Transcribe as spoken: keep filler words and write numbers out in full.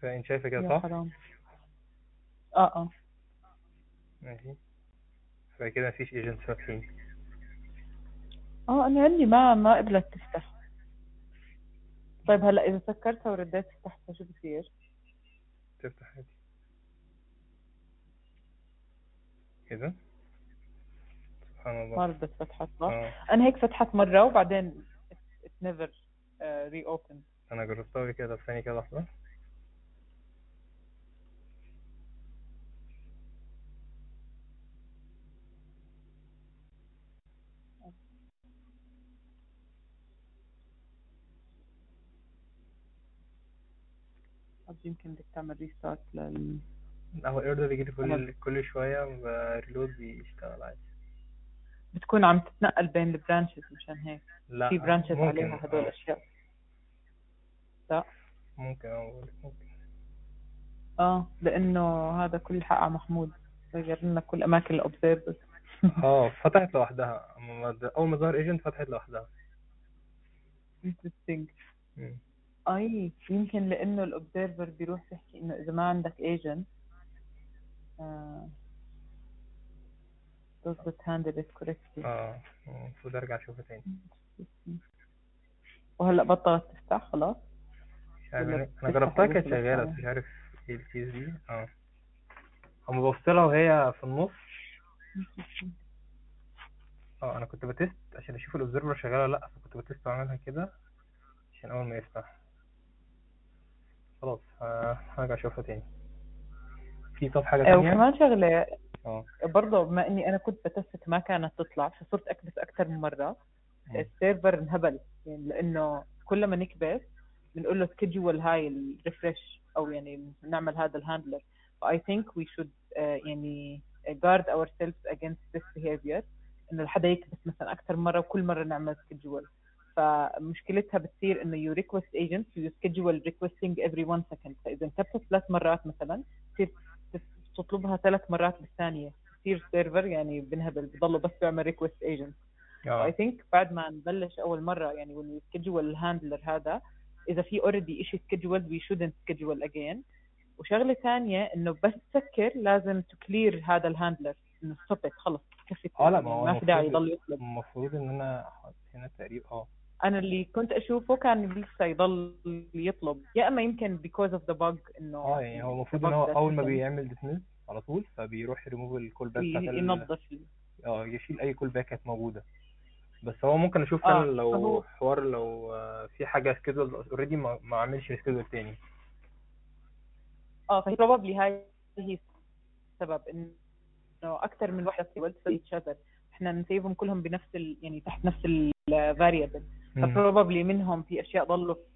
فانت شايفه كده يا صح؟ حرام. اه اه ماشي. فكده مفيش ايجنت فاتحين. اه انا عندي ما ما قبلت تفتح. طيب هلا اذا سكرتها ورديت فتحتها شو بصير؟ تفتح عادي. كده. سبحان الله. ما ردت فتحت صح؟ اه انا هيك فتحت مره وبعدين it never uh, reopened. انا جربتها قبل كده. ثاني كده لحظه. طب يمكن بدك تعمل ريستارت لل لا، هو الايرور بيجي لي أنا كل كل شويه ريلود بيشتغل عادي. بتكون عم تتنقل بين البرانشز مشان هيك. في لا برانشز ممكن عليها هدول اه. الاشياء. لا ممكن اه بقول لك ممكن. اه لانه هذا كل حق على محمود غير لنا كل اماكن الاوبزرفر. اه فتحت لوحدها. أما ما- اول ما ظهر ايجنت فتحت لوحدها. interesting. مم. اي يمكن لانه الاوبزرفر بيروح بيحكي انه اذا ما عندك ايجنت does it handle it correctly. اه المفروض ارجع اشوفها تاني. وهلا بطلت تفتح خلاص مش عارف، ولا انا أنا بتفتح جربتها كانت وبوصلك شغاله بس ثانية؟ مش عارف ايه الكيس دي. اه اما ببص لها وهي في النص. اه انا كنت بتست عشان اشوف الاوبزرفر شغال ولا لا، فكنت بتست واعملها كده عشان اول ما يفتح. خلاص ه- هرجع اشوفها تاني. في طب حاجه آه، تانية. وكمان شغلة اه. برضه بما اني انا كنت بتست ما كانت تطلع فصرت اكبس اكثر من مرة. مم. السيرفر انهبل يعني لانه كل ما نكبس بنقول له سكيدجول هاي الريفرش او يعني نعمل هذا الهاندلر. I think we should uh, يعني guard ourselves against this behavior انه حدا يكبس مثلا اكثر مرة وكل مرة نعمل سكيدجول. فمشكلتها بتصير انه you request agents you schedule requesting every one second. فاذا انكبست ثلاث مرات مثلا تصير تطلبها ثلاث مرات بالثانية تصير سيرفر يعني بنهبل بضله بس بيعمل request agent. I اه think بعد ما نبلش أول مرة يعني when we schedule الهاندلر هذا إذا في already issue scheduled we shouldn't schedule again. وشغلة ثانية إنه بس تسكر لازم to clear هذا الهاندلر إنه stop it خلص كفي اه لا تليفون ما يعني هو ما في داعي المفروض يضل يطلب. المفروض ان انا احط هنا تقريبا اه. أنا اللي كنت أشوفه كان لسه يضل يطلب يا إما يمكن because of the bug اه إنه يعني هو يعني the المفروض ان bug هو that اول ما happened بيعمل ديسمس على طول فبيروح يريموف الكول باك بتاعت ال... ينظف. اه يشيل اي كول باك كانت موجوده. بس هو ممكن اشوف فعلا اه لو فهو حوار لو آه، في حاجه سكيدول اوريدي ما ما اعملش سكيدول تاني. اه فهي probably هاي هي السبب انه اكثر من وحده سيبل في each other احنا نسيبهم كلهم بنفس ال... يعني تحت نفس الفاريبل. مم. فبروبابلي منهم في اشياء ضلوا